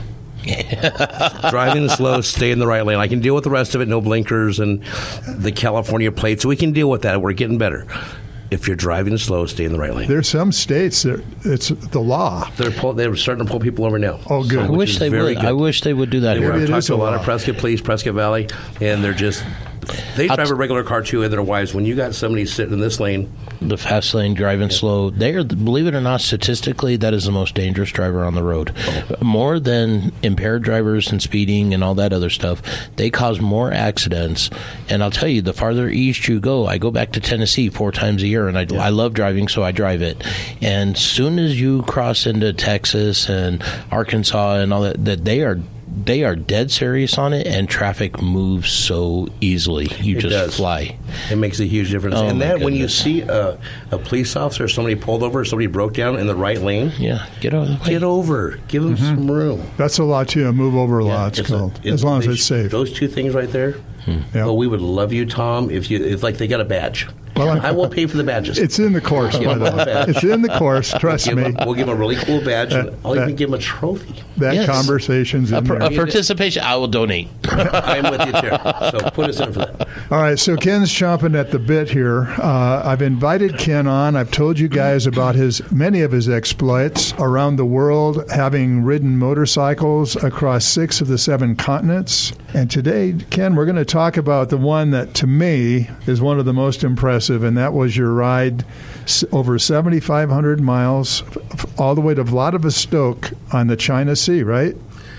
Driving slow, stay in the right lane. I can deal with the rest of it, no blinkers and the California plates. We can deal with that. We're getting better. If you're driving slow, stay in the right lane. There's some states that it's the law. They're starting to pull people over now. Oh, good. I wish they would. I wish they would do that here. I've talked to a lot of Prescott police, Prescott Valley, and they're just... They drive a regular car, too, and their wives. When you got somebody sitting in this lane... The fast lane, driving slow, they are, believe it or not, statistically, that is the most dangerous driver on the road. More than impaired drivers and speeding and all that other stuff, they cause more accidents. And I'll tell you, the farther east you go, I go back to Tennessee 4 times a year, and I love driving, so I drive it. And soon as you cross into Texas and Arkansas and all that they are dead serious on it, and traffic moves so easily. You just fly. It makes a huge difference. Oh, and that when you see a police officer, somebody pulled over, somebody broke down in the right lane, get over the way. Get over. Give them some room. That's a law, too. A move over law, it's called. As long as it's safe. Those 2 things right there. Well, we would love you, Tom, if like they got a badge. Well, I will pay for the badges. It's in the course, by the way. It's in the course, trust me. We'll give them a really cool badge, and I'll even give them a trophy. That conversation's in there. A participation, I will donate. I'm with you, Chair. So put us in for that. All right, so Ken's chomping at the bit here. I've invited Ken on. I've told you guys about many of his exploits around the world, having ridden motorcycles across 6 of the 7 continents. And today, Ken, we're going to talk about the one that, to me, is one of the most impressive, and that was your ride over 7,500 miles all the way to Vladivostok on the China Sea, right?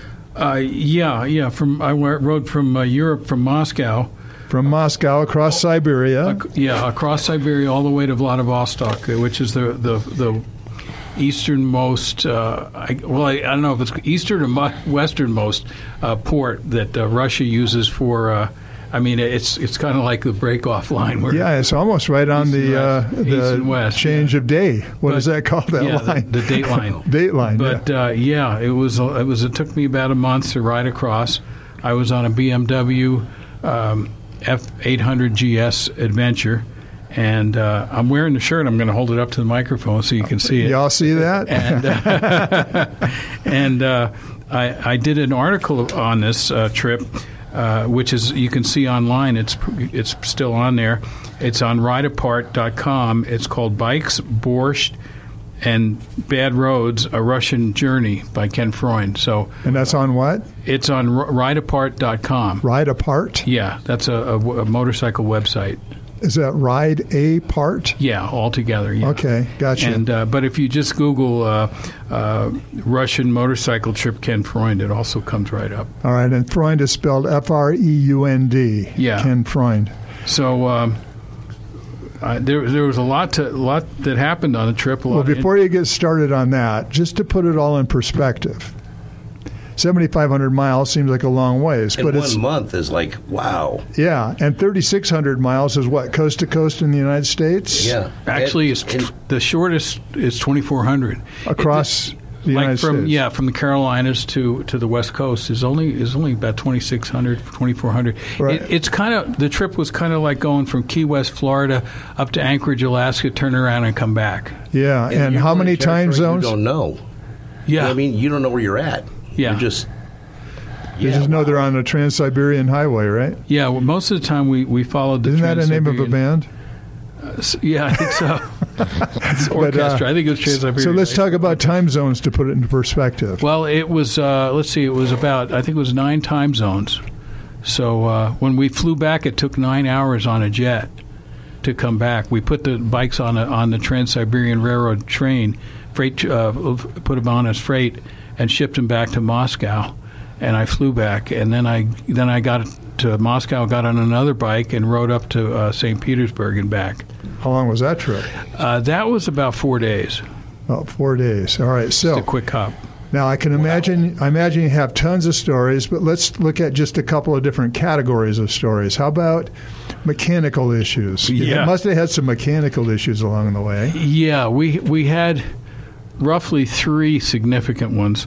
Yeah. I rode from Europe, from Moscow. From Moscow across Siberia. Across Siberia all the way to Vladivostok, which is the easternmost, I don't know if it's eastern or westernmost port that Russia uses for. It's kind of like the break-off line. Where it's almost right on the change of day. What is that called? That line, the date line. Date line. But it took me about a month to ride across. I was on a BMW F800 GS Adventure. And I'm wearing the shirt. I'm going to hold it up to the microphone so you can see it. Y'all see that? And I did an article on this trip, which is you can see online. It's still on there. It's on rideapart.com. It's called Bikes, Borscht, and Bad Roads: A Russian Journey by Ken Freund. And that's on what? It's on rideapart.com. Ride Apart? Yeah, that's a motorcycle website. Is that Ride a Part? Yeah, all together. Yeah. Okay, gotcha. And but if you just Google Russian motorcycle trip Ken Freund, it also comes right up. All right, and Freund is spelled Freund. Yeah. Ken Freund. So there was a lot that happened on the trip. Well, before you get started on that, just to put it all in perspective, 7,500 miles seems like a long ways, and but 1 month is like wow. Yeah, and 3,600 miles is what, coast to coast in the United States? Yeah, actually, the shortest is 2,400 across the United States. Yeah, from the Carolinas to the West Coast is only about 2,600, 2,400. Right. It's kind of, the trip was kind of like going from Key West, Florida, up to Anchorage, Alaska, turn around and come back. Yeah, and how many time zones? You don't know. Yeah, you know what I mean, you don't know where you're at. Yeah, you just know they're on the Trans-Siberian Highway, right? Yeah, well, most of the time we followed the Isn't that the name of a band? Yeah, I think so. It's orchestra. I think it was Trans-Siberian. So let's talk about time zones to put it into perspective. Well, it was, let's see, it was about, I think it was 9 time zones. So when we flew back, it took 9 hours on a jet to come back. We put the bikes on the Trans-Siberian Railroad train, put them on as freight, and shipped them back to Moscow. And I flew back, and then I got to Moscow, got on another bike, and rode up to St. Petersburg and back. How long was that trip? That was about 4 days. About 4 days. All right. So just a quick hop. Now I can imagine. I imagine you have tons of stories, but let's look at just a couple of different categories of stories. How about mechanical issues? Yeah. You must have had some mechanical issues along the way. Yeah, we had roughly 3 significant ones.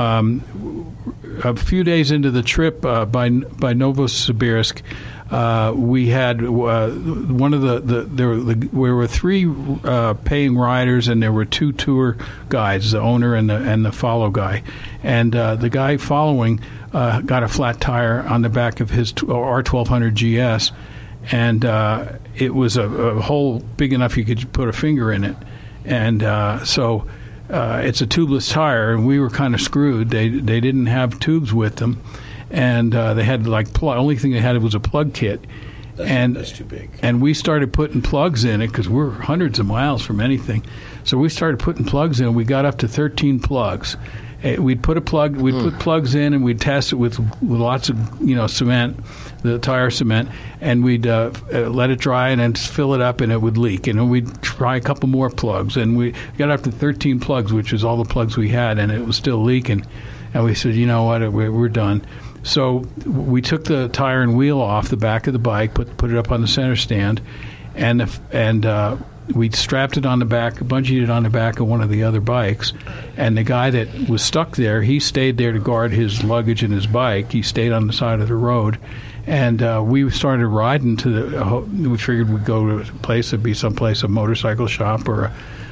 A few days into the trip by Novosibirsk, we had one of there were 3 paying riders, and there were 2 tour guides, the owner and the follow guy. And the guy following got a flat tire on the back of his R1200 GS, and it was a hole big enough you could put a finger in it. And so it's a tubeless tire, and we were kind of screwed. They didn't have tubes with them, and they had only thing they had was a plug kit. That's too big. And we started putting plugs in it because we're hundreds of miles from anything. So we started putting plugs in. We got up to 13 plugs. We'd put plugs in, and we'd test it with lots of cement, the tire cement, and we'd let it dry and then fill it up, and it would leak. And then we'd try a couple more plugs, and we got up to 13 plugs, which is all the plugs we had, and it was still leaking. And we said, you know what, we're done. So we took the tire and wheel off the back of the bike, put it up on the center stand, and we strapped it on the back, bungeed it on the back of one of the other bikes, and the guy that was stuck there, he stayed there to guard his luggage and his bike. He stayed on the side of the road, and we started riding to we figured we'd go to a place, it'd be someplace, a motorcycle shop or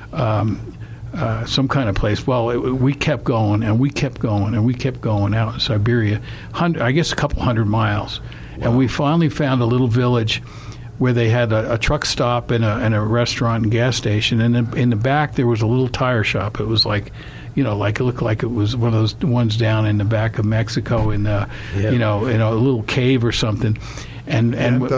some kind of place. Well, we kept going, and we kept going, and we kept going out in Siberia, I guess a couple hundred miles. Wow. And we finally found a little village where they had a truck stop and a restaurant and gas station, and in the back there was a little tire shop. It was like, it looked like it was one of those ones down in the back of Mexico in a little cave or something. And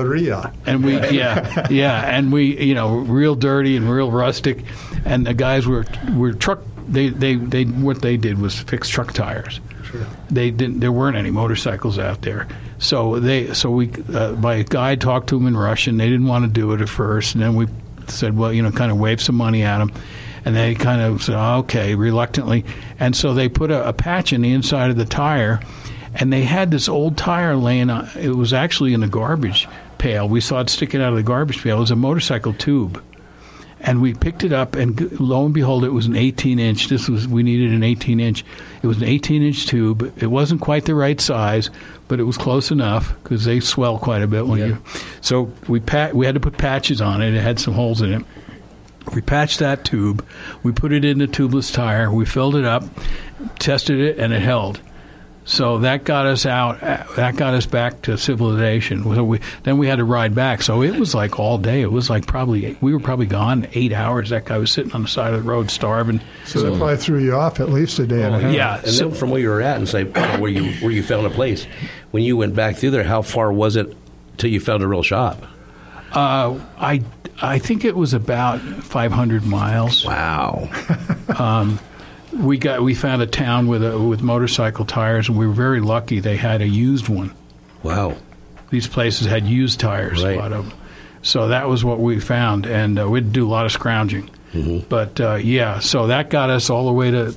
we real dirty and real rustic, and the guys were truck. They what they did was fix truck tires. Sure. There weren't any motorcycles out there. So my guide talked to them in Russian. They didn't want to do it at first, and then we said, well, kind of waved some money at them, and they kind of said, okay, reluctantly. And so they put a patch in the inside of the tire, and they had this old tire laying on. It was actually in a garbage pail. We saw it sticking out of the garbage pail. It was a motorcycle tube. And we picked it up, and lo and behold, it was an 18-inch. We needed an 18-inch. It was an 18-inch tube. It wasn't quite the right size, but it was close enough because they swell quite a bit when you. So we had to put patches on it. It had some holes in it. We patched that tube. We put it in the tubeless tire. We filled it up, tested it, and it held. So that got us out. That got us back to civilization. So then we had to ride back. So it was like all day. It was like we were probably gone 8 hours. That guy was sitting on the side of the road starving. So that probably threw you off at least a day and a half. Yeah. And then from where you were at and say where you found a place, when you went back through there, how far was it till you found a real shop? I think it was about 500 miles. Wow. We found a town with motorcycle tires, and we were very lucky. They had a used one. Wow. these places had used tires, Right. a lot of them. So that was what we found, and we'd do a lot of scrounging. Mm-hmm. But so that got us all the way to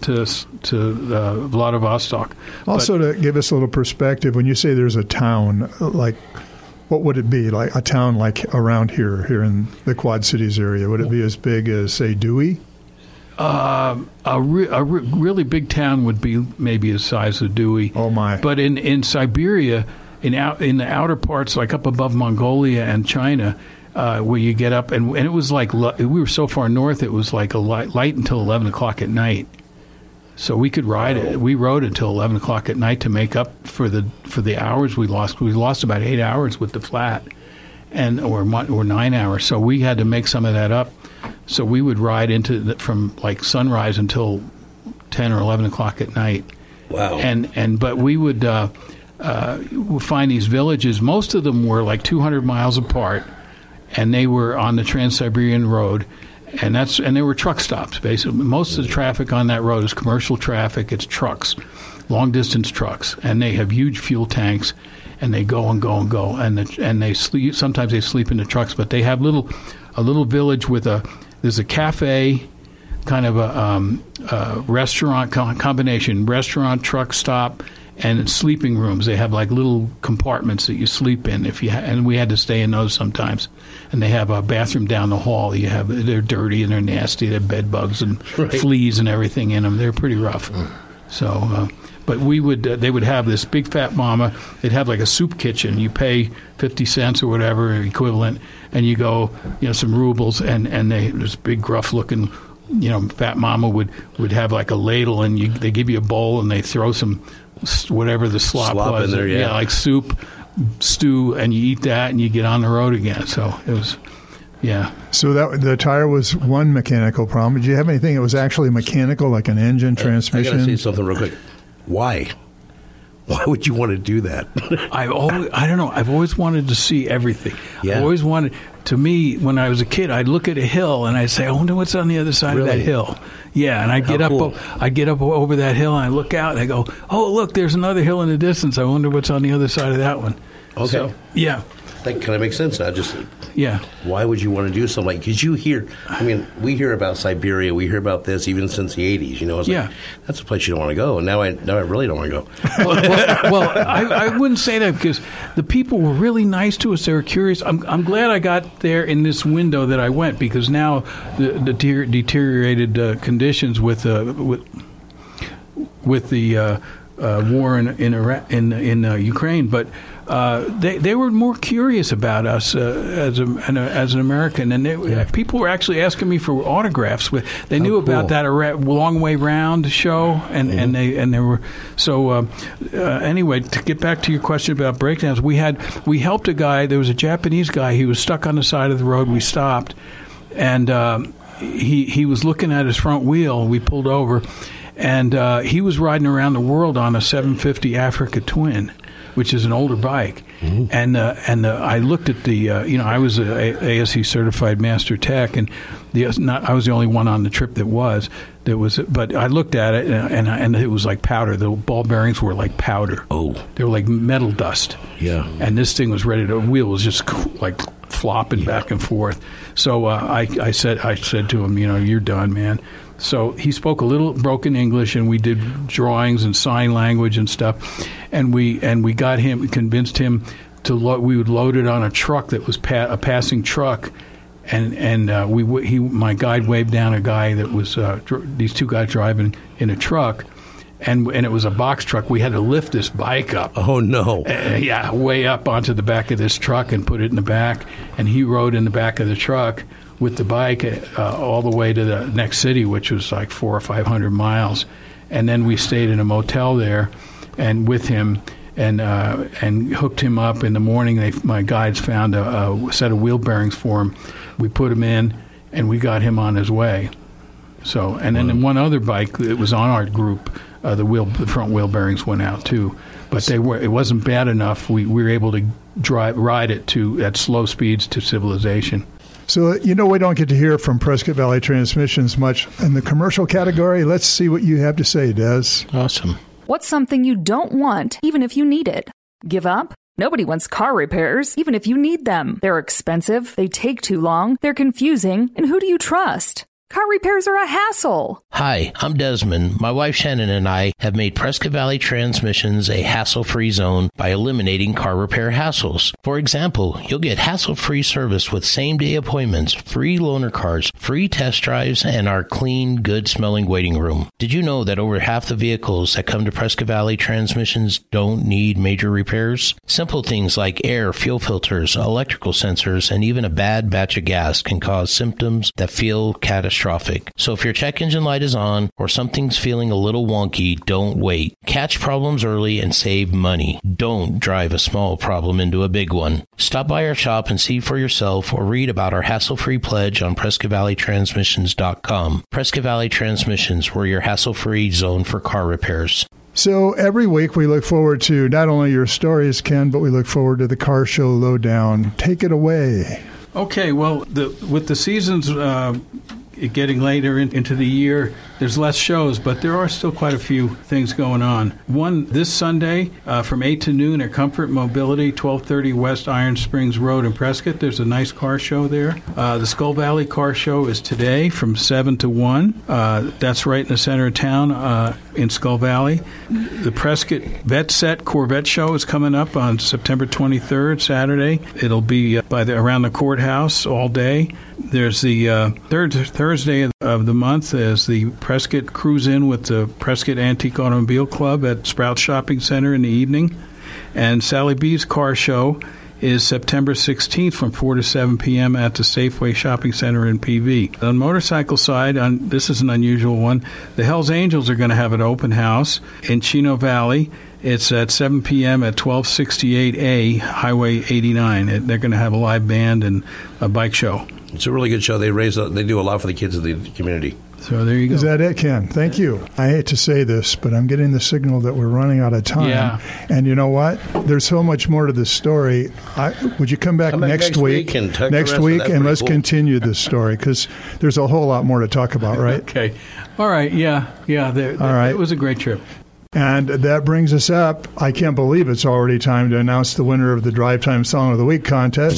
Vladivostok. Also, to give us a little perspective, when you say there's a town, like, what would it be? Like a town like around here in the Quad Cities area? Would it be as big as, say, Dewey? A really big town would be maybe the size of Dewey. Oh, my. But in Siberia, in the outer parts, like up above Mongolia and China, where you get up, and it was like, we were so far north, it was like a light until 11 o'clock at night. So we could ride it. We rode until 11 o'clock at night to make up for the hours we lost. We lost about 8 hours with the flat, or 9 hours. So we had to make some of that up. So we would ride from like sunrise until 10 or 11 o'clock at night. Wow. But we would find these villages. Most of them were like 200 miles apart, and they were on the Trans-Siberian Road. And they were truck stops, basically. Most of the traffic on that road is commercial traffic. It's trucks, long-distance trucks. And they have huge fuel tanks, and they go and go and go. And they sleep. Sometimes they sleep in the trucks, but they have a little village with there's a cafe, kind of a restaurant combination, restaurant, truck stop, and sleeping rooms. They have like little compartments that you sleep in. And we had to stay in those sometimes. And they have a bathroom down the hall. They're dirty and they're nasty. They have bed bugs and fleas and everything in them. They're pretty rough. So, but they would have this big fat mama. They'd have like a soup kitchen. You pay 50 cents or whatever equivalent, and you go, some rubles, and this big gruff looking, fat mama would have like a ladle, and they give you a bowl, and they throw some whatever the slop was in there, like soup, stew, and you eat that, and you get on the road again. So it was, So the tire was one mechanical problem. Did you have anything that was actually mechanical, like an engine, transmission? I got to say something real quick. Why? Why would you want to do that? I don't know. I've always wanted to see everything. Yeah. I always wanted. To me, when I was a kid, I'd look at a hill and I'd say, "I wonder what's on the other side of that hill." Yeah, and I'd get up over that hill and I look out and I go, "Oh, look, there's another hill in the distance. I wonder what's on the other side of that one." Okay. So, yeah. That kind of makes sense now. Yeah. Why would you want to do something like? Because we hear about Siberia, we hear about this even since the 80s. It's like, that's a place you don't want to go. And now I really don't want to go. Well, I wouldn't say that because the people were really nice to us. They were curious. I'm glad I got there in this window that I went, because now the deteriorated conditions with the war in Ukraine, but they were more curious about us as an American, and people were actually asking me for autographs. They knew about that Long Way Round show, and they were so. Anyway, to get back to your question about breakdowns, we helped a guy. There was a Japanese guy. He was stuck on the side of the road. We stopped, and he was looking at his front wheel. We pulled over. And he was riding around the world on a 750 Africa Twin, which is an older bike. Mm-hmm. And I looked at I was a ASE certified master tech, and I was the only one on the trip that was. But I looked at it, and it was like powder. The ball bearings were like powder. Oh, they were like metal dust. Yeah. And this thing was ready to. The wheel was just like flopping back and forth. So I said to him, you're done, man. So he spoke a little broken English, and we did drawings and sign language and stuff, and we convinced him to we would load it on a truck that was a passing truck, and my guide waved down a guy that was these two guys driving in a truck, and it was a box truck. We had to lift this bike up. Oh no! Way up onto the back of this truck and put it in the back, and he rode in the back of the truck with the bike all the way to the next city, which was like 400 or 500 miles, and then we stayed in a motel there, and with him, and hooked him up. In the morning, my guides found a set of wheel bearings for him. We put him in, and we got him on his way. So, and then one other bike that was on our group, the front wheel bearings went out too, but it wasn't bad enough. We were able to ride it at slow speeds to civilization. So, we don't get to hear from Prescott Valley Transmissions much in the commercial category. Let's see what you have to say, Des. Awesome. What's something you don't want, even if you need it? Give up? Nobody wants car repairs, even if you need them. They're expensive, they take too long, they're confusing, and who do you trust? Car repairs are a hassle. Hi, I'm Desmond. My wife Shannon and I have made Prescott Valley Transmissions a hassle-free zone by eliminating car repair hassles. For example, you'll get hassle-free service with same-day appointments, free loaner cars, free test drives, and our clean, good-smelling waiting room. Did you know that over half the vehicles that come to Prescott Valley Transmissions don't need major repairs? Simple things like air, fuel filters, electrical sensors, and even a bad batch of gas can cause symptoms that feel catastrophic. So if your check engine light is on or something's feeling a little wonky, don't wait. Catch problems early and save money. Don't drive a small problem into a big one. Stop by our shop and see for yourself or read about our hassle-free pledge on PrescottValleyTransmissions.com. Prescott Valley Transmissions, we're your hassle-free zone for car repairs. So every week we look forward to not only your stories, Ken, but we look forward to the Car Show Lowdown. Take it away. Okay, well, with the seasons getting later into the year, there's less shows, but there are still quite a few things going on. One this Sunday from 8 to noon at Comfort Mobility, 1230 West Iron Springs Road in Prescott. There's a nice car show there. The Skull Valley Car Show is today from 7 to 1. That's right in the center of town in Skull Valley. The Prescott Vet Set Corvette Show is coming up on September 23rd, Saturday. It'll be around the courthouse all day. There's the third Thursday of the month is the Prescott Cruise In with the Prescott Antique Automobile Club at Sprout Shopping Center in the evening. And Sally B's Car Show is September 16th from 4 to 7 p.m. at the Safeway Shopping Center in PV. On the motorcycle side, this is an unusual one, the Hells Angels are going to have an open house in Chino Valley. It's at 7 p.m. at 1268A Highway 89. They're going to have a live band and a bike show. It's a really good show. They do a lot for the kids of the community. So there you go. Is that it, Ken? Thank you. I hate to say this, but I'm getting the signal that we're running out of time. Yeah. And you know what? There's so much more to the story. Would you come back next week and let's continue this story, because there's a whole lot more to talk about, right? Okay. All right. Yeah. All right. It was a great trip. And that brings us up. I can't believe it's already time to announce the winner of the Drive Time Song of the Week contest.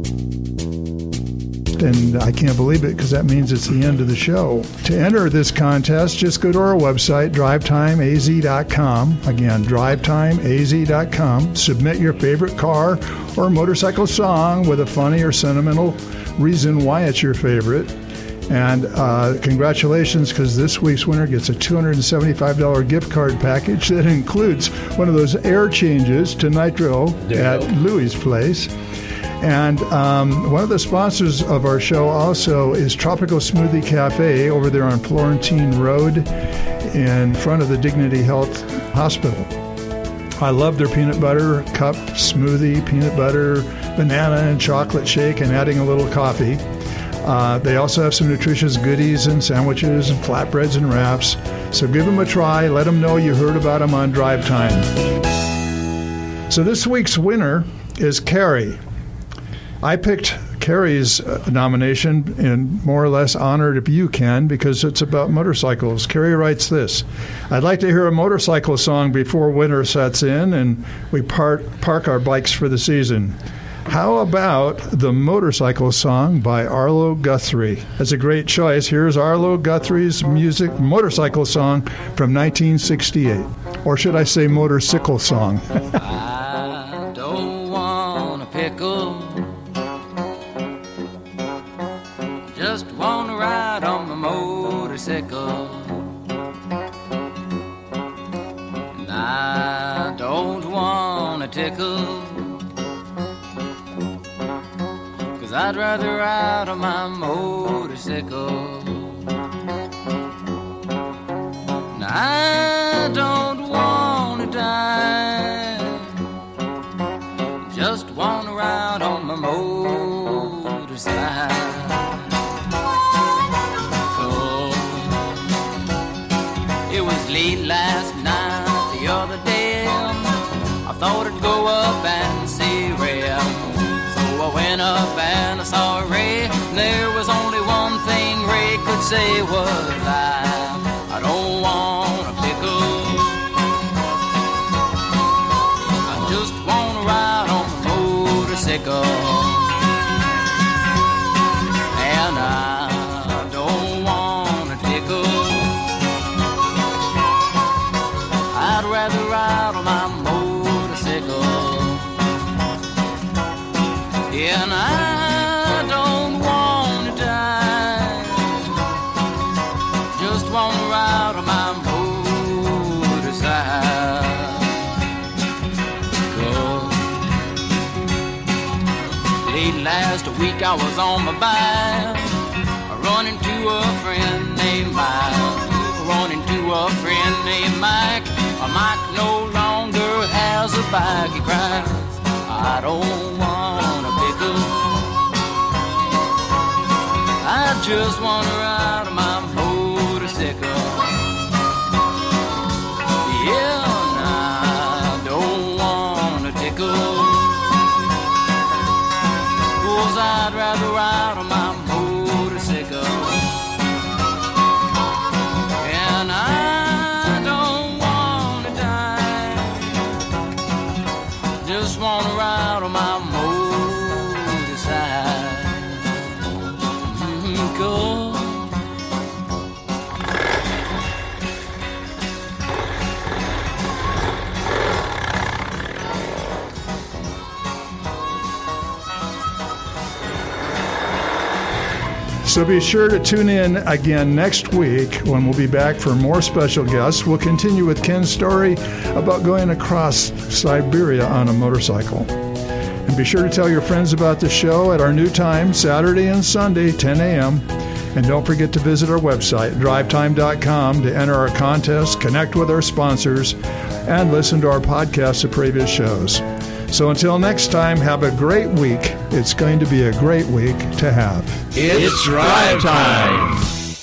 And I can't believe it, because that means it's the end of the show. To enter this contest, just go to our website, drivetimaz.com. Again, drivetimaz.com. Submit your favorite car or motorcycle song with a funny or sentimental reason why it's your favorite. And congratulations, because this week's winner gets a $275 gift card package that includes one of those air changes to Nitro at Louie's Place. And one of the sponsors of our show also is Tropical Smoothie Cafe over there on Florentine Road in front of the Dignity Health Hospital. I love their peanut butter cup smoothie, peanut butter, banana, and chocolate shake, and adding a little coffee. They also have some nutritious goodies and sandwiches and flatbreads and wraps. So give them a try. Let them know you heard about them on Drive Time. So this week's winner is Carrie. I picked Carrie's nomination in more or less honor of you, Ken, because it's about motorcycles. Carrie writes this: I'd like to hear a motorcycle song before winter sets in and we park our bikes for the season. How about the Motorcycle Song by Arlo Guthrie? That's a great choice. Here's Arlo Guthrie's motorcycle song from 1968. Or should I say motorcycle song? I don't want a pickle. Just want to ride on my motorcycle. And I don't want a tickle. I'd rather ride on my motorcycle. Now, I don't want to die. Just want to ride on my motorcycle. Oh, it was late last night, the other day. I thought I'd go up and see Ray. I went up and I saw Ray, and there was only one thing Ray could say was, I don't want a pickle. I just want to ride motorcycle. And I don't want a tickle. I'd rather ride on my motorcycle. And I don't want to die. Just want to ride on my last week I was on my bike, running to a friend named Mike. Running to a friend named Mike. Mike no longer has a bike. He cries, I don't want a pickle. I just want to ride my motorcycle. Yeah, I don't want a tickle. I'd rather ride on my motorcycle. And I don't want to die. Just want to ride on my motorcycle. So be sure to tune in again next week when we'll be back for more special guests. We'll continue with Ken's story about going across Siberia on a motorcycle. And be sure to tell your friends about the show at our new time, Saturday and Sunday, 10 a.m. And don't forget to visit our website, drivetime.com, to enter our contest, connect with our sponsors, and listen to our podcasts of previous shows. So until next time, have a great week. It's going to be a great week to have. It's Drive Time.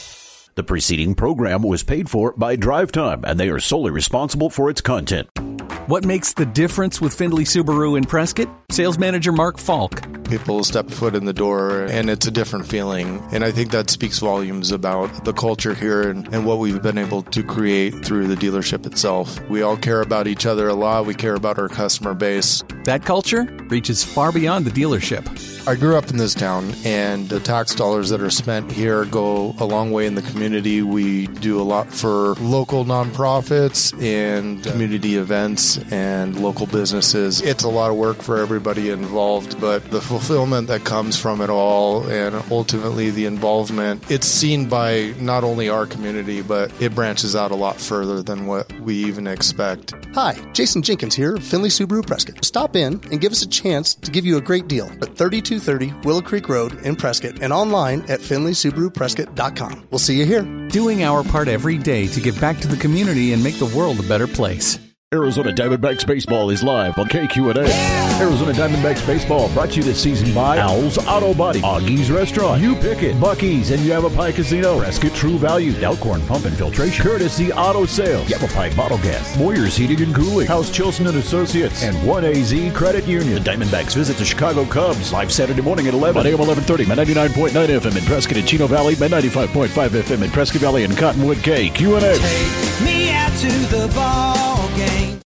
The preceding program was paid for by Drive Time, and they are solely responsible for its content. What makes the difference with Findlay Subaru in Prescott? Sales Manager Mark Falk. People step foot in the door, and it's a different feeling. And I think that speaks volumes about the culture here and what we've been able to create through the dealership itself. We all care about each other a lot. We care about our customer base. That culture reaches far beyond the dealership. I grew up in this town, and the tax dollars that are spent here go a long way in the community. We do a lot for local nonprofits and community events and local businesses. It's a lot of work for everybody involved, but the fulfillment that comes from it all and ultimately the involvement, it's seen by not only our community, but it branches out a lot further than what we even expect. Hi, Jason Jenkins here of Findlay Subaru Prescott. Stop in and give us a chance to give you a great deal at 3230 Willow Creek Road in Prescott and online at FindlaySubaruPrescott.com. We'll see you here. Doing our part every day to give back to the community and make the world a better place. Arizona Diamondbacks Baseball is live on KQNA. Arizona Diamondbacks Baseball brought to you this season by Owl's Auto Body, Augie's Restaurant, You Pick It, Buc-ee's and Yavapai Casino, Prescott True Value, Elkhorn Pump and Filtration, Courtesy Auto Sales, Yavapai Bottle Gas, Moyer's Heating and Cooling, House Chilson and Associates, and 1AZ Credit Union. The Diamondbacks visit the Chicago Cubs live Saturday morning at 11. 1 a.m. 11:30, my 99.9 FM in Prescott and Chino Valley, my 95.5 FM in Prescott Valley and Cottonwood, KQNA. Take me out to the ball game.